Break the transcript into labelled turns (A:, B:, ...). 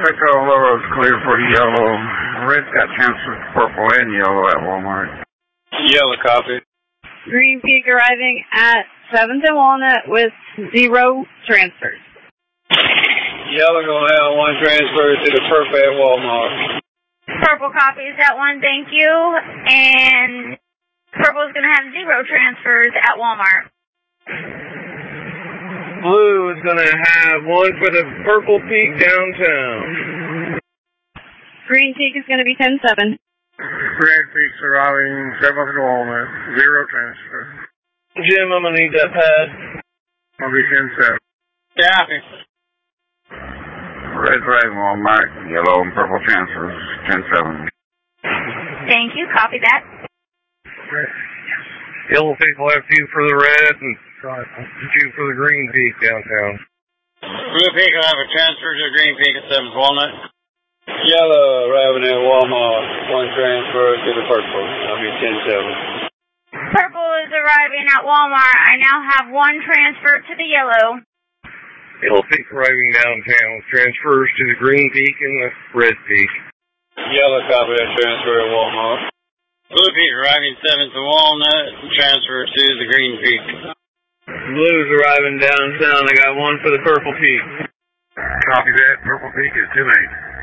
A: Echo is clear for yellow. Red got transferred to purple and yellow at Walmart.
B: Yellow copy.
C: Green Peak arriving at 7th and Walnut with 0 transfers.
B: Yellow gonna have 1 transfer to the purple at Walmart.
D: Purple copies that one, thank you. And purple is going to have 0 transfers at Walmart.
B: Blue is going to have 1 for the Purple Peak downtown.
C: Green Peak is going to be 10-7.
A: Green Peak's arriving 7th and Walnut. 0 transfer.
B: Jim, I'm going to need that pad.
A: I'll be 10-7.
B: Copy.
A: Red Dragon Walmart, yellow and purple transfers, 10-7.
D: Thank you, copy that.
B: Yellow Peak will have 2 for the red and 2 for the Green Peak downtown. Blue Peak will have a transfer to Green Peak at 7th Walnut. Yellow arriving at Walmart, 1 transfer to the purple. I'll be 10-7.
D: Purple is arriving at Walmart. I now have 1 transfer to the yellow.
B: Yellow Peak arriving downtown with transfers to the Green Peak and the Red Peak. Yellow copy that transfer at Walmart. Blue Peak arriving 7th to Walnut, transfer to the Green Peak. Blue's arriving downtown. I got 1 for the Purple Peak.
A: Copy that. Purple Peak is 10-8.